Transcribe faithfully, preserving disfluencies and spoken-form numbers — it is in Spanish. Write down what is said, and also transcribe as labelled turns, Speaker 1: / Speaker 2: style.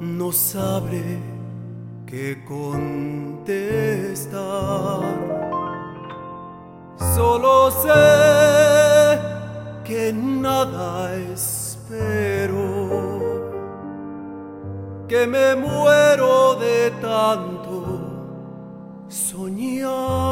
Speaker 1: no sabré qué contestar. Solo sé que nada espero, que me muero de tanto soñar.